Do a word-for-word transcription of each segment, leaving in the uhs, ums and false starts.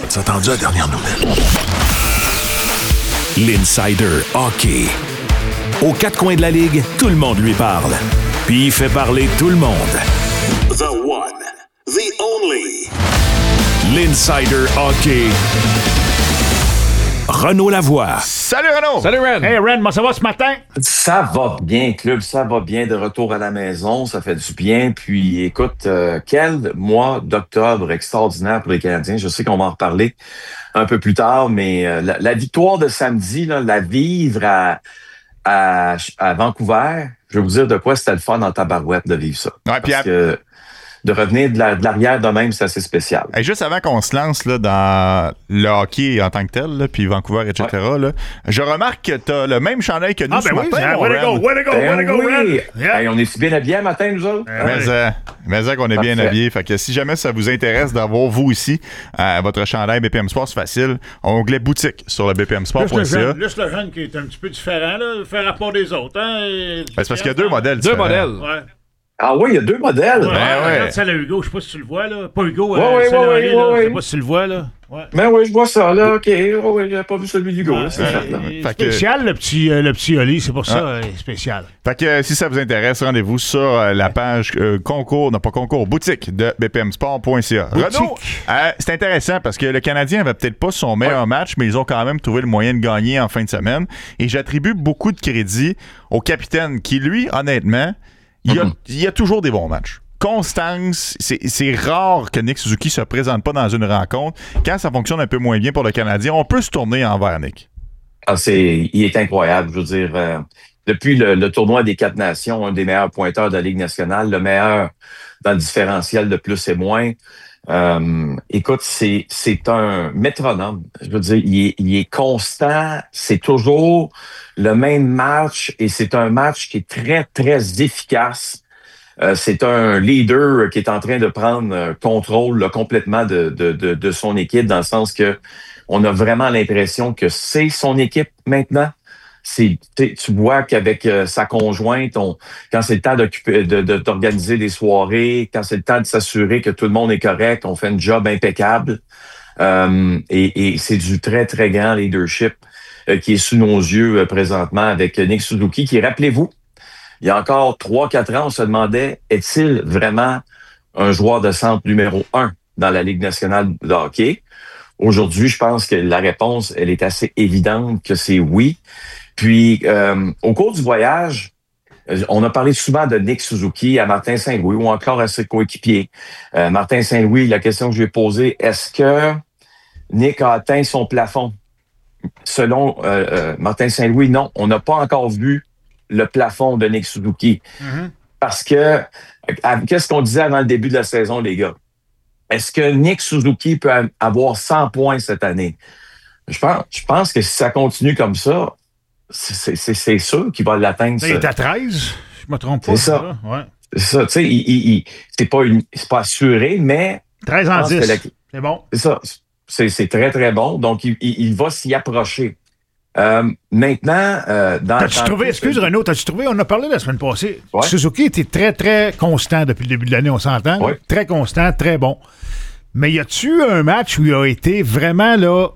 As-tu entendu la dernière nouvelle? L'Insider Hockey. Aux quatre coins de la Ligue, tout le monde lui parle. Puis il fait parler tout le monde. The one, the only. L'Insider Hockey. Renaud Lavoie. Salut Renaud! Salut Ren! Hey Ren, moi ça va ce matin? Ça va bien, club, ça va bien de retour à la maison, ça fait du bien. Puis écoute, euh, quel mois d'octobre extraordinaire pour les Canadiens. Je sais qu'on va en reparler un peu plus tard, mais euh, la, la victoire de samedi, là, la vivre à, à, à Vancouver, je vais vous dire de quoi c'était le fun dans ta barouette de vivre ça. Ouais, puis Parce à... que de revenir de, la, de l'arrière de même, c'est assez spécial. Hey, juste avant qu'on se lance là, dans le hockey en tant que tel, là, puis Vancouver, et cetera, ouais. là, je remarque que tu as le même chandail que nous ah, ce ben matin. Oui, mon way to go, way to go, Ben way to go, oui. Ren! Yeah. Hey, on est bien habillés matin, nous autres? Ben Mais, oui. euh, mais ça qu'on est bien Parfait. habillés. Fait que si jamais ça vous intéresse d'avoir vous ici euh, votre chandail B P M Sport, c'est facile. Onglet boutique sur le b p m sport point c a. Juste le jeune, juste le jeune qui est un petit peu différent, là, faire rapport des autres. Hein, et... Ben, c'est parce qu'il y a deux modèles Deux différents. modèles. Ouais. Ah oui, il y a deux modèles. Ouais, Ben ouais. Regarde celle à Hugo, je sais pas si tu le vois, là. Pas Hugo, Ouais, euh, ouais, celle à ouais, Henri, ouais, là. ouais. Je sais pas si tu le vois, là. Ouais. Ben oui, je vois ça, là. OK. Oh, oui, j'avais pas vu celui d'Hugo. Ouais, là, c'est euh, certain. il est Fait que- spécial, le petit, euh, le petit Oli, c'est pour ça, euh, spécial. Fait que euh, si ça vous intéresse, rendez-vous sur euh, la page euh, concours, non pas concours, boutique de b p m sport point c a. Renaud, euh, c'est intéressant parce que le Canadien avait peut-être pas son meilleur match, mais ils ont quand même trouvé le moyen de gagner en fin de semaine. Et j'attribue beaucoup de crédit au capitaine qui, lui, honnêtement, il y a, Mm-hmm. il y a toujours des bons matchs. Constance, c'est, c'est rare que Nick Suzuki se présente pas dans une rencontre. Quand ça fonctionne un peu moins bien pour le Canadien, on peut se tourner envers Nick. Ah, c'est, il est incroyable. Je veux dire, euh, depuis le, le tournoi des quatre nations, un des meilleurs pointeurs de la Ligue nationale, le meilleur dans le différentiel de plus et moins. Euh, écoute, c'est, c'est un métronome. Je veux dire, il est, il est constant. C'est toujours le même match et c'est un match qui est très, très efficace. Euh, c'est un leader qui est en train de prendre euh, contrôle là, complètement de, de, de, de son équipe, dans le sens que on a vraiment l'impression que c'est son équipe maintenant. C'est, tu vois qu'avec euh, sa conjointe, on, quand c'est le temps d'occuper, de, de, d'organiser des soirées, quand c'est le temps de s'assurer que tout le monde est correct, on fait un job impeccable. Euh, et, et c'est du très, très grand leadership euh, qui est sous nos yeux euh, présentement avec Nick Suzuki, qui, rappelez-vous, il y a encore trois quatre ans, on se demandait, est-il vraiment un joueur de centre numéro un dans la Ligue nationale de hockey? Aujourd'hui, je pense que la réponse, elle est assez évidente que c'est oui. Puis, euh, au cours du voyage, on a parlé souvent de Nick Suzuki à Martin Saint-Louis ou encore à ses coéquipiers. Euh, Martin Saint-Louis, la question que je lui ai posée, est-ce que Nick a atteint son plafond? Selon euh, euh, Martin Saint-Louis, non, on n'a pas encore vu le plafond de Nick Suzuki. Mm-hmm. Parce que, euh, qu'est-ce qu'on disait avant le début de la saison, les gars? Est-ce que Nick Suzuki peut avoir cent points cette année? Je pense, je pense que si ça continue comme ça, c'est, c'est, c'est sûr qu'il va l'atteindre. Là, il est à treize, je me trompe pas. C'est ça. Ouais. C'est ça, tu sais, il, il, il, c'est pas une, c'est pas assuré, mais... treize en je pense dix, que la- c'est bon. C'est ça. C'est, c'est très, très bon. Donc, il, il, il va s'y approcher. Euh, maintenant, euh, dans... T'as-tu dans- trouvé, excuse Renaud, t'as-tu trouvé, on en a parlé la semaine passée, Ouais. Suzuki était très, très constant depuis le début de l'année, on s'entend? Ouais. Très constant, très bon. Mais y a-tu un match où il a été vraiment, là...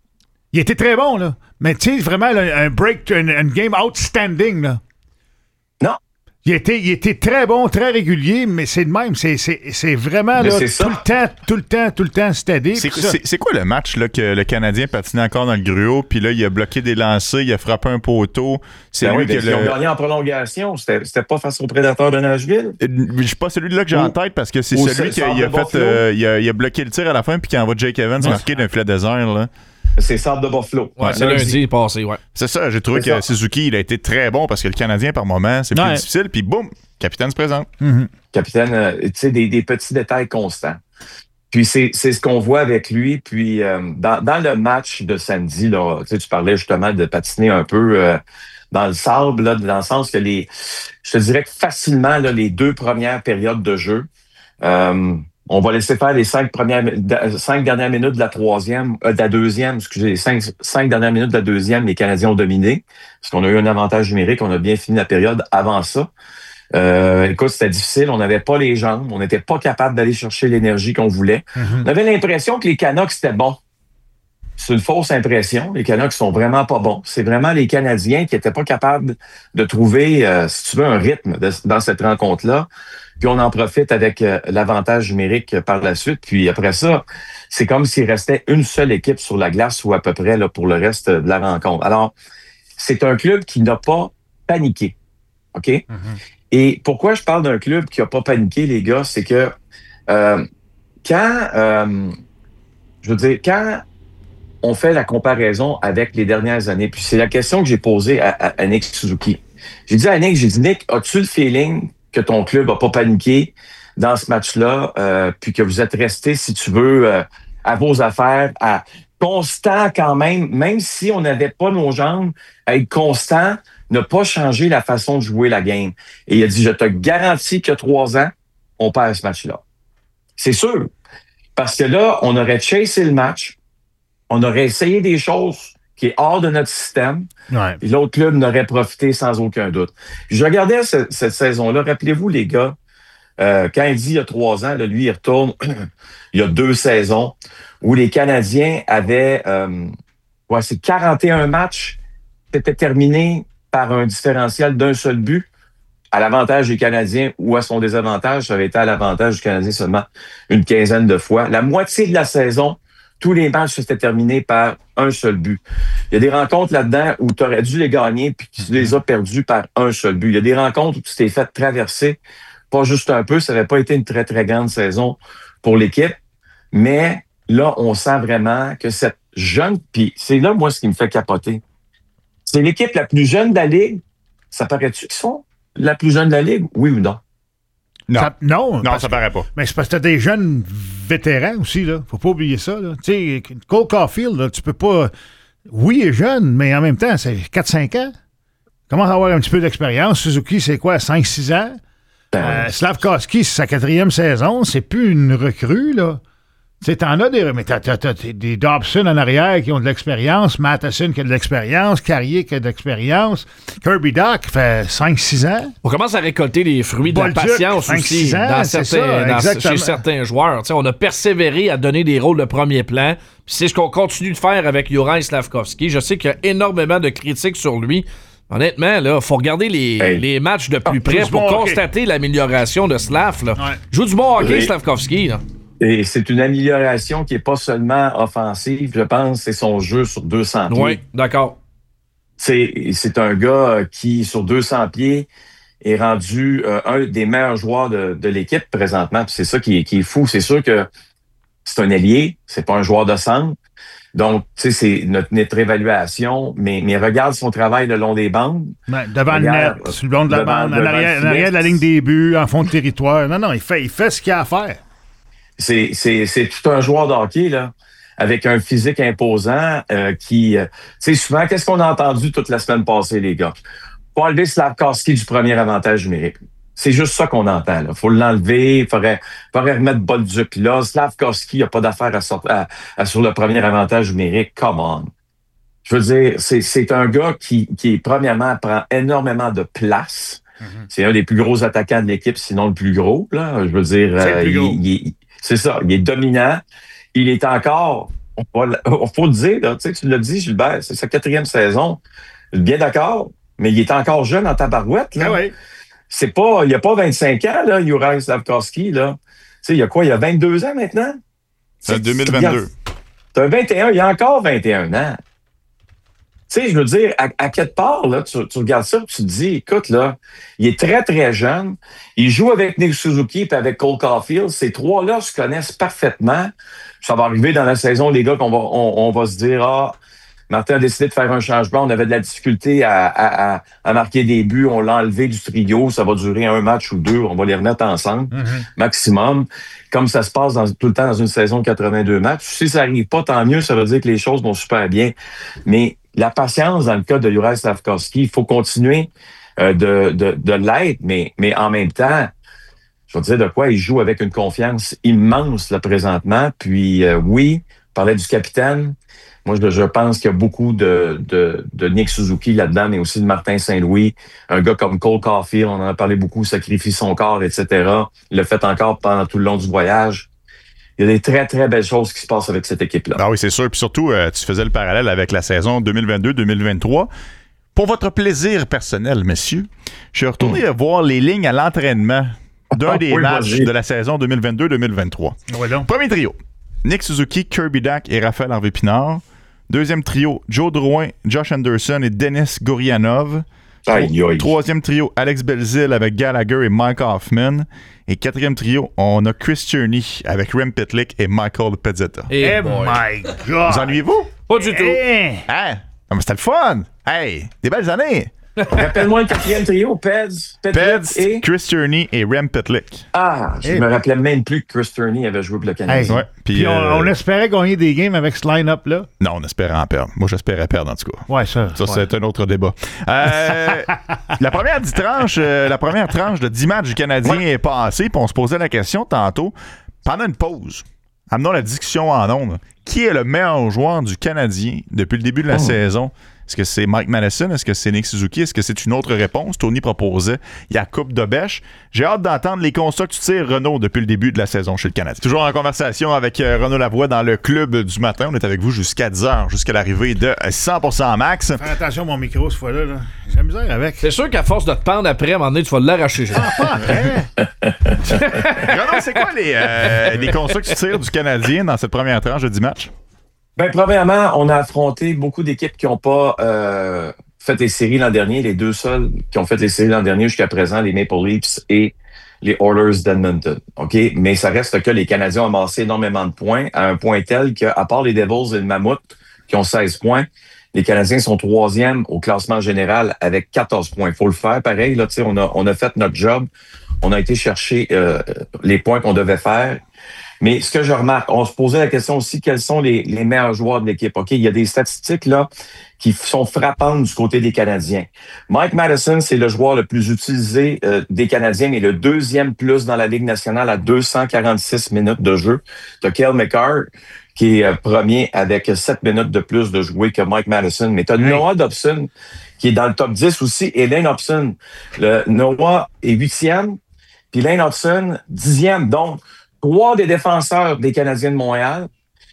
Il était très bon, là. Mais tu sais, vraiment, là, un break, un, un game outstanding, là. Non. Il était, il était très bon, très régulier, mais c'est de même. C'est, c'est, c'est vraiment Mais là, c'est ça. tout le temps, tout le temps, tout le temps steady. C'est, puis ça- c'est, c'est quoi le match là, que le Canadien patinait encore dans le gruau, puis là, il a bloqué des lancers, il a frappé un poteau. C'est Ben lui oui, ben, qui ils a ont le... gagné en prolongation. C'était, c'était pas face aux Prédateurs de Nashville. Euh, Je suis pas celui-là que j'ai Ou- en tête parce que c'est ou celui ce- qui a, Centre il a de fait, Buffalo. euh, il, a, il a bloqué le tir à la fin puis qui envoie Jake Evans Ouais. marqué d'un filet désert. Là. C'est Centre de Buffalo. Ouais, c'est lundi passé, ouais. C'est ça, j'ai trouvé C'est que ça. Suzuki, il a été très bon parce que le Canadien, par moment, c'est plus Ouais. difficile. Puis boum, capitaine se présente. Mhm. Capitaine, euh, tu sais, des, des petits détails constants. Puis c'est, c'est ce qu'on voit avec lui. Puis euh, dans, dans le match de samedi, là, tu sais, tu parlais justement de patiner un peu euh, dans le sable, là, dans le sens que les, je te dirais que facilement, là, les deux premières périodes de jeu, euh, on va laisser faire les cinq premières, cinq dernières minutes de la troisième, euh, de la deuxième, excusez, les cinq, cinq dernières minutes de la deuxième, les Canadiens ont dominé, parce qu'on a eu un avantage numérique, on a bien fini la période avant ça. Euh, écoute, c'était difficile, on n'avait pas les jambes, on n'était pas capable d'aller chercher l'énergie qu'on voulait. Mhm. On avait l'impression que les Canucks, c'était bon. c'est une fausse impression. Les Canucks sont vraiment pas bons. C'est vraiment les Canadiens qui étaient pas capables de trouver, euh, si tu veux, un rythme de, dans cette rencontre-là. Puis on en profite avec euh, l'avantage numérique euh, par la suite. Puis après ça, c'est comme s'il restait une seule équipe sur la glace ou à peu près là, pour le reste de la rencontre. Alors, c'est un club qui n'a pas paniqué. OK? Mm-hmm. Et pourquoi je parle d'un club qui n'a pas paniqué, les gars, c'est que euh, quand, euh, je veux dire, quand on fait la comparaison avec les dernières années, puis c'est la question que j'ai posée à, à, à Nick Suzuki. J'ai dit à Nick, j'ai dit, Nick, as-tu le feeling que ton club n'a pas paniqué dans ce match-là, euh, puis que vous êtes resté, si tu veux, euh, à vos affaires, à constant quand même, même si on n'avait pas nos jambes, à être constant, ne pas changer la façon de jouer la game. Et il a dit, je te garantis que trois ans, on perd ce match-là. C'est sûr. Parce que là, on aurait chassé le match, on aurait essayé des choses qui est hors de notre système, ouais. Puis l'autre club n'aurait profité sans aucun doute. Je regardais ce, cette saison-là, rappelez-vous les gars, euh, quand il dit il y a trois ans, là, lui il retourne il y a deux saisons, où les Canadiens avaient euh, ouais, c'est quarante et un matchs, c'était terminé par un différentiel d'un seul but, à l'avantage des Canadiens ou à son désavantage, ça avait été à l'avantage du Canadien seulement une quinzaine de fois. La moitié de la saison, tous les matchs s'étaient terminés par un seul but. Il y a des rencontres là-dedans où tu aurais dû les gagner puis tu les as perdus par un seul but. Il y a des rencontres où tu t'es fait traverser, pas juste un peu, ça n'avait pas été une très, très grande saison pour l'équipe, mais là, on sent vraiment que cette jeune, puis c'est là, moi, ce qui me fait capoter. C'est l'équipe la plus jeune de la Ligue. Ça paraît-tu qu'ils sont la plus jeune de la Ligue, oui ou non? Non, ça, non, non ça que, paraît pas. Mais c'est parce que t'as des jeunes vétérans aussi, là. Faut pas oublier ça, là. Tu sais, Cole Caulfield, là, tu peux pas... Oui, il est jeune, mais en même temps, c'est quatre cinq ans. Commence à avoir un petit peu d'expérience. Suzuki, c'est quoi, cinq six ans? Ben, euh, Slavkovski, c'est sa quatrième saison. C'est plus une recrue, là. Tu sais, t'en as des... Mais t'as, t'as, t'as des Dobson en arrière qui ont de l'expérience, Matheson qui a de l'expérience, Carrier qui a de l'expérience, Kirby Dach fait cinq six ans. On commence à récolter les fruits de Bolduc, la patience aussi ans, dans certains, ça, dans, chez certains joueurs. T'sais, on a persévéré à donner des rôles de premier plan. Puis c'est ce qu'on continue de faire avec Juraj Slavkovski. Je sais qu'il y a énormément de critiques sur lui. Honnêtement, là, faut regarder les, hey. les matchs de plus ah, près pour bon constater hockey. L'amélioration de Slav. Là. Ouais. Joue du bon hockey, oui. Slavkovski. Là. Et c'est une amélioration qui n'est pas seulement offensive, je pense, c'est son jeu sur deux cents pieds. Oui, d'accord. C'est, c'est un gars qui, sur deux cents pieds, est rendu euh, un des meilleurs joueurs de, de l'équipe présentement. Puis c'est ça qui est, qui est fou. C'est sûr que c'est un ailier, c'est pas un joueur de centre. Donc, tu sais, c'est notre, notre évaluation, mais, mais regarde son travail le long des bandes. Ouais, devant regarde, le net, sur le long de la bande, en arrière, en arrière de la ligne des buts, en fond de territoire. Non, non, il fait, il fait ce qu'il a à faire. C'est, c'est, c'est tout un joueur de hockey, là, avec un physique imposant euh, qui... Euh, tu sais, souvent, qu'est-ce qu'on a entendu toute la semaine passée, les gars? Faut enlever Slavkovski du premier avantage numérique. C'est juste ça qu'on entend, là. Faut l'enlever, il faudrait, faudrait remettre Bolduc là. Slavkovski n'a pas d'affaire à sortir à, à, sur le premier avantage numérique. Come on. Je veux dire, c'est, c'est un gars qui, qui, premièrement, prend énormément de place. Mm-hmm. C'est un des plus gros attaquants de l'équipe, sinon le plus gros, là. Je veux dire, c'est, euh, il, il, c'est ça, il est dominant. Il est encore, on faut le dire, là, tu sais, tu l'as dit, Gilbert, c'est sa quatrième saison. Bien d'accord, mais il est encore jeune en tabarouette, là. Ah oui. C'est pas, il y a pas vingt-cinq ans, là, Juraj Slavkovski, là. Tu sais, il y a quoi, il y a vingt-deux ans maintenant? C'est deux mille vingt-deux. T'as vingt et un, il y a encore vingt et un ans. Tu sais, je veux dire, à, à quelque part, là, tu, tu regardes ça et tu te dis, écoute, là, il est très, très jeune. Il joue avec Nick Suzuki et avec Cole Caulfield. Ces trois-là se connaissent parfaitement. Ça va arriver dans la saison, les gars, qu'on va, on, on va se dire, ah, Martin a décidé de faire un changement. On avait de la difficulté à, à, à, à marquer des buts. On l'a enlevé du trio. Ça va durer un match ou deux. On va les remettre ensemble, mm-hmm. maximum. Comme ça se passe dans, tout le temps dans une saison de quatre-vingt-deux matchs. Si ça n'arrive pas, tant mieux. Ça veut dire que les choses vont super bien. Mais la patience, dans le cas de Juraj Slavkovski, il faut continuer euh, de, de, de l'être, mais, mais en même temps, je veux dire de quoi il joue avec une confiance immense là, présentement. Puis euh, oui, on parlait du capitaine. Moi, je, je pense qu'il y a beaucoup de, de, de Nick Suzuki là-dedans, mais aussi de Martin Saint-Louis. Un gars comme Cole Caulfield, on en a parlé beaucoup, sacrifie son corps, et cetera. Il l'a fait encore pendant tout le long du voyage. il y a des très, très belles choses qui se passent avec cette équipe-là. Ah oui, c'est sûr. Puis surtout, euh, tu faisais le parallèle avec la saison deux mille vingt-deux deux mille vingt-trois. Pour votre plaisir personnel, messieurs, je suis retourné mmh. voir les lignes à l'entraînement d'un des oui, matchs vas-y. de la saison deux mille vingt-deux deux mille vingt-trois. Ouais, Premier trio, Nick Suzuki, Kirby Dach et Raphaël Harvey-Pinard. Deuxième trio, Joe Drouin, Josh Anderson et Denis Gurianov. Aïe, aïe. Troisième trio, Alex Belzil avec Gallagher et Mike Hoffman. Et quatrième trio, on a Chris Tierney avec Rem Pitlick et Michael Pezzetta. Hey, hey my God! Vous ennuyez-vous? Pas du tout. Hey. Hein? Non, mais c'était le fun! Hey! Des belles années! Rappelle-moi le quatrième trio, Pez, Pez, et... Chris Tierney et Rem Pitlick. Ah, je hey. me rappelais même plus que Chris Tierney avait joué pour le Canadien. Hey. Ouais. Puis, Puis on, euh... on espérait gagner des games avec ce line-up-là? Non, on espérait en perdre. Moi, j'espérais perdre, en tout cas. Ouais, ça. Ça, ouais. c'est un autre débat. Euh, la, première dix tranches, euh, la première tranche de dix matchs du Canadien ouais. est passée, puis on se posait la question tantôt, pendant une pause, amenons la discussion en ondes. Qui est le meilleur joueur du Canadien depuis le début de la oh. saison? Est-ce que c'est Mike Madison? Est-ce que c'est Nick Suzuki? Est-ce que c'est une autre réponse? Tony proposait. Il y a coupe de bêche. J'ai hâte d'entendre les constats que tu tires, Renaud, depuis le début de la saison chez le Canadien. Toujours en conversation avec euh, Renaud Lavoie dans le club du matin. On est avec vous jusqu'à dix heures, jusqu'à l'arrivée de cent pour cent max. Fais attention à mon micro, cette fois-là. Là. J'ai la misère avec. C'est sûr qu'à force de te pendre après, à un moment donné, tu vas l'arracher. Ah, pas après. Renaud, c'est quoi les, euh, les constats que tu tires du Canadien dans cette première tranche de dix matchs? Ben, premièrement, on a affronté beaucoup d'équipes qui n'ont pas euh, fait les séries l'an dernier. Les deux seuls qui ont fait les séries l'an dernier jusqu'à présent, les Maple Leafs et les Oilers d'Edmonton. OK? Mais ça reste que les Canadiens ont amassé énormément de points à un point tel qu'à part les Devils et le Mammouth qui ont seize points, les Canadiens sont troisième au classement général avec quatorze points. Il faut le faire pareil. Là, on a, on a fait notre job. On a été chercher euh, les points qu'on devait faire. Mais ce que je remarque, on se posait la question aussi, quels sont les, les meilleurs joueurs de l'équipe? OK, il y a des statistiques là qui sont frappantes du côté des Canadiens. Mike Madison, c'est le joueur le plus utilisé euh, des Canadiens, mais le deuxième plus dans la Ligue nationale à deux cent quarante-six minutes de jeu. T'as Cale Makar, qui est euh, premier avec sept minutes de plus de jouer que Mike Madison. Mais t'as oui. Noah Dobson, qui est dans le top dix aussi, et Lane Hobson. Le Noah est huitième, puis Lane Hobson, dixième. Donc, trois des défenseurs des Canadiens de Montréal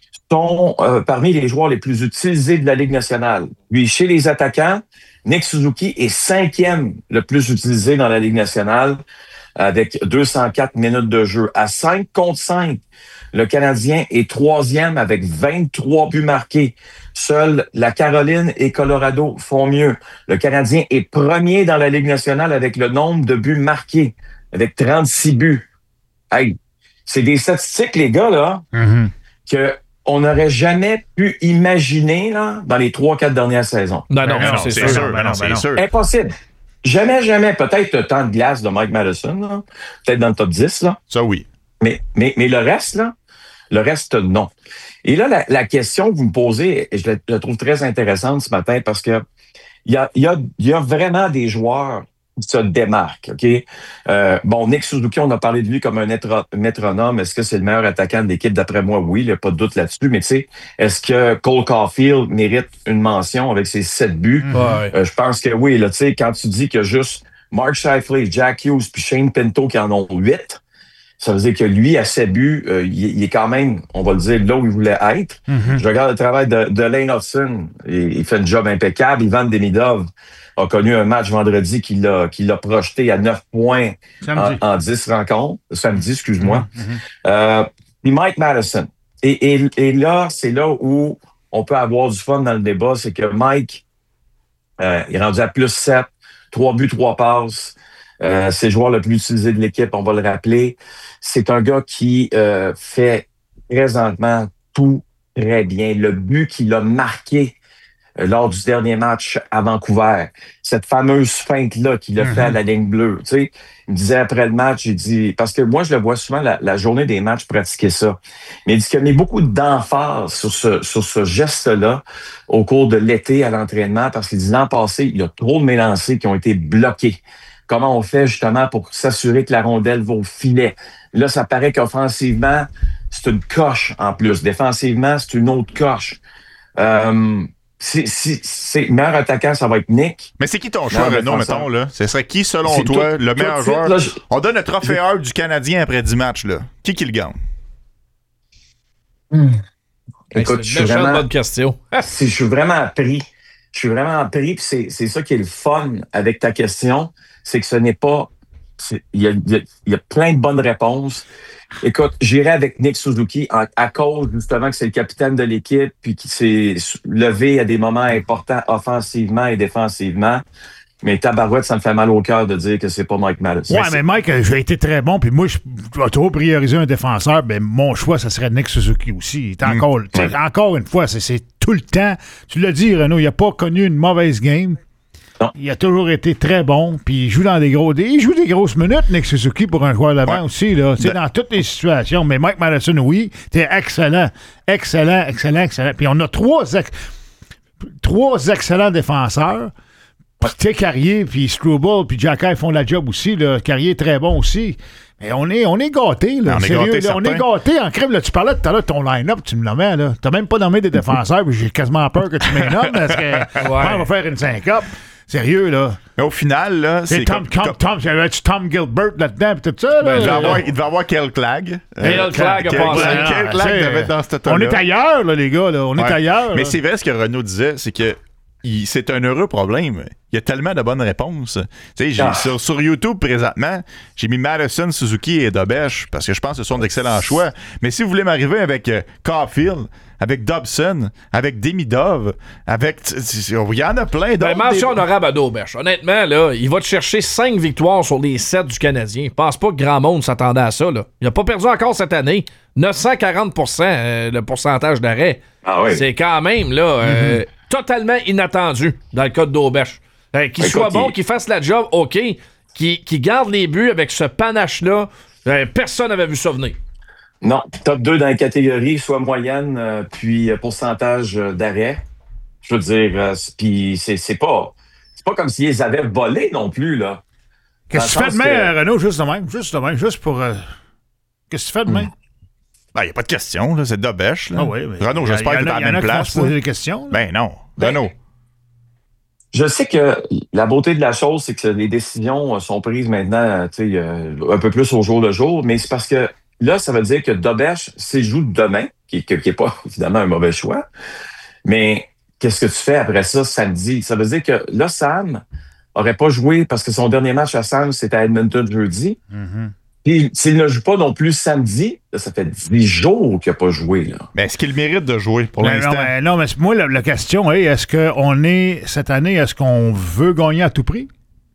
sont euh, parmi les joueurs les plus utilisés de la Ligue nationale. Puis, chez les attaquants, Nick Suzuki est cinquième le plus utilisé dans la Ligue nationale avec deux cent quatre minutes de jeu. À cinq contre cinq, le Canadien est troisième avec vingt-trois buts marqués. Seuls la Caroline et Colorado font mieux. Le Canadien est premier dans la Ligue nationale avec le nombre de buts marqués, avec trente-six buts. Hey! C'est des statistiques, les gars, là, mm-hmm. qu'on n'aurait jamais pu imaginer là, dans les trois, quatre dernières saisons. Non, non, non, non c'est, c'est sûr. sûr, ben non, c'est non. sûr. Impossible. Jamais, jamais. Peut-être le temps de glace de Mike Madison, là. Peut-être dans le top dix. Là. Ça, oui. Mais, mais, mais le reste, là, le reste, non. Et là, la, la question que vous me posez, je la, je la trouve très intéressante ce matin parce que il y a, y a, y a vraiment des joueurs se démarque, OK? Euh, bon, Nick Suzuki, on a parlé de lui comme un métronome. Est-ce que c'est le meilleur attaquant de l'équipe? D'après moi, oui, il n'y a pas de doute là-dessus. Mais tu sais, est-ce que Cole Caulfield mérite une mention avec ses sept buts? Mmh. Ouais. Euh, je pense que oui. Là, tu sais, quand tu dis que juste Mark Scheifele, Jack Hughes puis Shane Pinto qui en ont huit, ça veut dire que lui, à sept buts, euh, il, il est quand même, on va le dire, là où il voulait être. Mm-hmm. Je regarde le travail de, de Lane Hobson. Il, il fait un job impeccable. Ivan Demidov a connu un match vendredi qui l'a, qui l'a projeté à neuf points en, en dix rencontres. Samedi, excuse-moi. Mm-hmm. Euh, puis Mike Madison. Et, et, et là, c'est là où on peut avoir du fun dans le débat. C'est que Mike, euh, il est rendu à plus sept, trois buts, trois passes. Euh, c'est le joueur le plus utilisé de l'équipe, on va le rappeler. C'est un gars qui euh, fait présentement tout très bien. Le but qu'il a marqué euh, lors du dernier match à Vancouver, cette fameuse feinte-là qu'il a mm-hmm. fait à la ligne bleue. Tu sais, il me disait après le match, il dit, parce que moi je le vois souvent la, la journée des matchs pratiquer ça, mais il dit qu'il a mis beaucoup d'emphase sur ce, sur ce geste-là au cours de l'été à l'entraînement parce qu'il dit l'an passé, il y a trop de mélancés qui ont été bloqués. Comment on fait justement pour s'assurer que la rondelle va au filet. Là, ça paraît qu'offensivement, c'est une coche en plus. Défensivement, c'est une autre coche. Euh, si, si, c'est meilleur attaquant, ça va être Nick. Mais c'est qui ton choix, Renaud, mettons, là? Ce serait qui, selon c'est toi, tout, le tout meilleur suite, joueur? Là, je... On donne le trophée je... du Canadien après dix matchs, là. Qui qui le gagne? Hum. Hey, Écoute, c'est une je suis vraiment bonne question. Je suis vraiment pris. Je suis vraiment pris, puis c'est, c'est ça qui est le fun avec ta question, c'est que ce n'est pas... Il y a, y a plein de bonnes réponses. Écoute, j'irai avec Nick Suzuki en, à cause justement que c'est le capitaine de l'équipe puis qui s'est levé à des moments importants offensivement et défensivement. Mais tabarouette, ça me fait mal au cœur de dire que c'est pas Mike Matheson. Ouais, mais Mike, j'ai été très bon. Puis moi, je dois trop prioriser un défenseur. Ben, mon choix, ça serait Nick Suzuki aussi. Il mmh. encore, ouais. encore une fois, c'est, c'est tout le temps. Tu l'as dit, Renaud, il n'a pas connu une mauvaise game. Non. Il a toujours été très bon. Puis il joue dans des gros. Il joue des grosses minutes, Nick Suzuki, pour un joueur d'avant ouais. aussi. Là. C'est de... dans toutes les situations. Mais Mike Matheson, oui, t'es excellent. Excellent, excellent, excellent. Puis on a trois, ex... trois excellents défenseurs. Puis, tu sais, Carrier, puis Struble, puis Jacky font la job aussi. Là. Carrier est très bon aussi. Mais on est, on est gâtés, là. On est gâtés, là, on est gâtés en crème. Là, tu parlais tout à l'heure de ton line-up, tu me nommais, là. T'as même pas nommé des défenseurs, puis j'ai quasiment peur que tu m'énommes, parce que ouais. on va faire une syncope. Sérieux, là. Mais au final, là, c'est, c'est Tom, comme... Tom, Tom, j'avais Tom Gilbert là-dedans, puis tout ça, là. Ben, avoir, il devait avoir Kel Clegg. Kel Clegg a passé. Kel Clegg devait être dans ce temps-là. On est ailleurs, là, les gars, là. On ouais. est ailleurs. Mais là. c'est vrai ce que Renaud disait, c'est que Il, c'est un heureux problème. Il y a tellement de bonnes réponses. Tu sais, j'ai, ah. sur, sur YouTube, présentement, j'ai mis Matheson, Suzuki et Dobech parce que je pense que ce sont d'excellents choix. Mais si vous voulez m'arriver avec euh, Caulfield, avec Dobson, avec Demidov, avec... Il y en a plein d'autres. Ben, mention des... honorable à Dobech. Honnêtement, là, il va te chercher cinq victoires sur les sept du Canadien. Je pense pas que grand monde s'attendait à ça. Là. Il n'a pas perdu encore cette année. neuf cent quarante pour cent euh, le pourcentage d'arrêt. Ah oui. C'est quand même, là... Euh, mm-hmm. totalement inattendu dans le cas de Dobech. Euh, qu'il soit bon, qu'il fasse la job, OK. Qu'il, qu'il garde les buts avec ce panache-là, euh, personne n'avait vu ça venir. Non, top deux dans la catégorie, soit moyenne, euh, puis pourcentage d'arrêt. Je veux dire, euh, puis c'est, c'est pas c'est pas comme s'ils les avaient volés non plus, là. Qu'est-ce que tu fais demain, que... Renaud, juste de même, juste de même, juste pour... Euh... Qu'est-ce que tu fais demain? Il ben, n'y a pas de question, là. C'est Dobech. Ah oui, Renaud, j'espère que tu as à la même place. Poser des questions. Là. Ben non. Ben, Renaud. Je sais que la beauté de la chose, c'est que les décisions sont prises maintenant un peu plus au jour le jour, mais c'est parce que là, ça veut dire que Dobech, s'il joue demain, qui n'est pas évidemment un mauvais choix, mais qu'est-ce que tu fais après ça samedi? Ça veut dire que là, Sam n'aurait pas joué parce que son dernier match à Sam, c'était à Edmonton jeudi. Mm-hmm. Puis, s'il ne joue pas non plus samedi, là, ça fait dix jours qu'il n'a pas joué. Là. Mais est-ce qu'il mérite de jouer pour mais l'instant? Non, mais, non, mais moi, la, la question est, est-ce qu'on est, cette année, est-ce qu'on veut gagner à tout prix?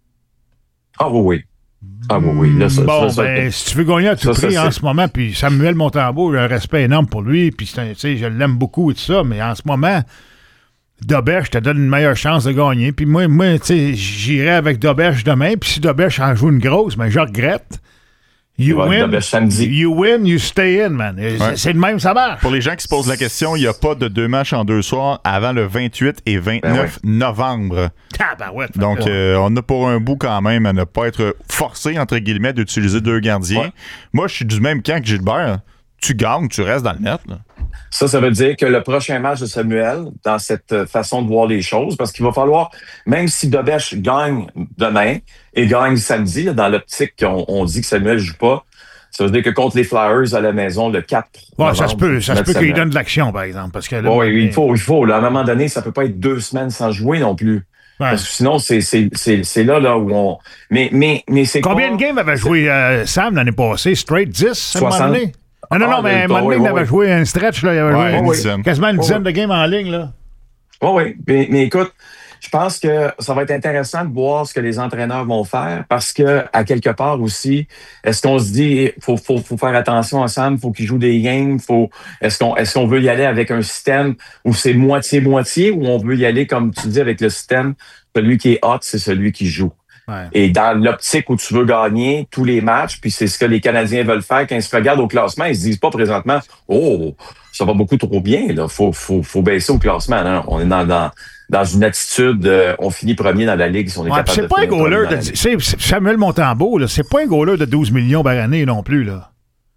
Ah oui, oui. Ah oui, oui. Là, ça, bon, ça, ben, ça, si tu veux gagner à tout ça, prix ça, en ce moment, puis Samuel Montembeault, j'ai un respect énorme pour lui, puis tu sais, je l'aime beaucoup et tout ça, mais en ce moment... Dobech, je te donne une meilleure chance de gagner. Puis moi, moi tu sais, j'irai avec Dobech demain, puis si Dobech en joue une grosse, ben je regrette. You win, you win, you stay in, man. Ouais. C'est le même, ça marche. Pour les gens qui se posent la question, il n'y a pas de deux matchs en deux soirs avant le vingt-huit et vingt-neuf ben ouais. novembre. Ah ben ouais, Donc, ouais. euh, on a pour un bout quand même à ne pas être forcé, entre guillemets, d'utiliser deux gardiens. Ouais. Moi, je suis du même camp que Gilbert. Tu gagnes, tu restes dans le net. Là. Ça, ça veut dire que le prochain match de Samuel, dans cette façon de voir les choses, parce qu'il va falloir, même si Dobech gagne demain et gagne samedi, là, dans l'optique qu'on on dit que Samuel ne joue pas, ça veut dire que contre les Flyers à la maison, le quatre ouais, novembre, ça se peut, ça se peut qu'il donne de l'action, par exemple. Parce que là, oui, mais... il faut, il faut. Là, à un moment donné, ça ne peut pas être deux semaines sans jouer non plus. Ouais. Parce que sinon, c'est, c'est, c'est, c'est là, là où on... Mais, mais, mais c'est Combien quoi? de games avait joué euh, Sam l'année passée? Straight dix? soixante Ah non, non, ah, mais à un moment donné, il avait joué un stretch, là, il avait ouais, joué une, quasiment une dizaine ouais. de games en ligne. Là. Oui, oui. Mais, mais écoute, je pense que ça va être intéressant de voir ce que les entraîneurs vont faire parce que, à quelque part aussi, est-ce qu'on se dit, faut, faut, faut faire attention ensemble, faut qu'ils jouent des games, faut, est-ce qu'on, est-ce qu'on veut y aller avec un système où c'est moitié-moitié ou on veut y aller, comme tu dis, avec le système, celui qui est hot, c'est celui qui joue. Ouais. Et dans l'optique où tu veux gagner tous les matchs, puis c'est ce que les Canadiens veulent faire, quand ils se regardent au classement, ils se disent pas présentement « Oh, ça va beaucoup trop bien, là, faut, faut, faut baisser au classement. » Non, on est dans, dans, dans une attitude, euh, on finit premier dans la Ligue si on est ouais, capable c'est de pas un goaler de, c'est, c'est Samuel Montembeault, là, c'est pas un goaler de douze millions par année non plus, là.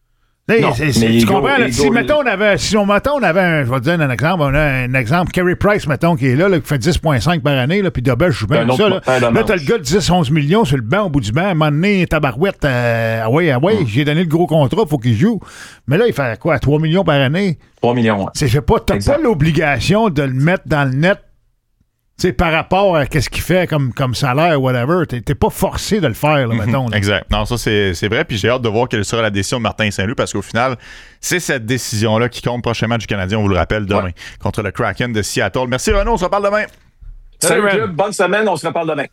Non, c'est, c'est, tu comprends? Là, si, mettons, on avait, si on, mettons, on avait un, je vais te dire un exemple, on a un exemple, Carey Price, mettons, qui est là, là qui fait dix virgule cinq par année, là, puis Dobel joue bien ça. Là, là t'as le gars de dix onze millions sur le banc au bout du banc. À un moment donné, tabarouette, euh, ah ouais, ah ouais, mm. j'ai donné le gros contrat, faut qu'il joue. Mais là, il fait quoi, trois millions par année? trois millions, ouais. C'est, je sais pas, t'as exact. Pas l'obligation de le mettre dans le net. Tu sais, par rapport à qu'est-ce qu'il fait comme, comme salaire ou whatever, t'es, t'es pas forcé de le faire, là, mm-hmm. mettons. Là. Exact. Non, ça, c'est, c'est vrai. Puis j'ai hâte de voir quelle sera la décision de Martin Saint-Louis parce qu'au final, c'est cette décision-là qui compte prochain match du Canadien, on vous le rappelle, demain, ouais. contre le Kraken de Seattle. Merci, Renaud. On se reparle demain. Salut, Salut Club. Bonne semaine. On se reparle demain.